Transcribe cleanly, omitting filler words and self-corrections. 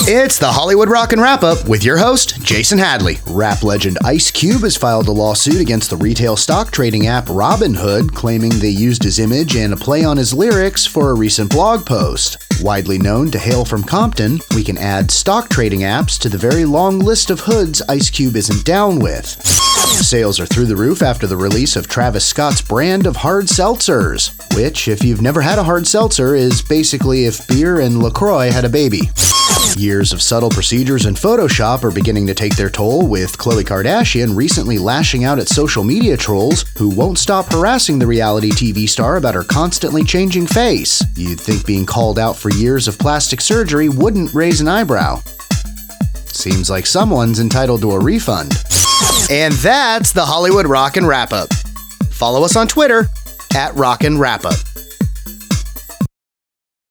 It's the Hollywood Rockin' Wrap-Up with your host, Jason Hadley. Rap legend Ice Cube has filed a lawsuit against the retail stock trading app Robinhood, claiming they used his image and a play on his lyrics for a recent blog post. Widely known to hail from Compton, we can add stock trading apps to the very long list of hoods Ice Cube isn't down with. Sales are through the roof after the release of Travis Scott's brand of hard seltzers, which, if you've never had a hard seltzer, is basically if beer and LaCroix had a baby. Years of subtle procedures in Photoshop are beginning to take their toll, with Khloe Kardashian recently lashing out at social media trolls who won't stop harassing the reality TV star about her constantly changing face. You'd think being called out for years of plastic surgery wouldn't raise an eyebrow. Seems like someone's entitled to a refund. And that's the Hollywood Rockin' Wrap-Up. Follow us on Twitter @RockinWrapUp.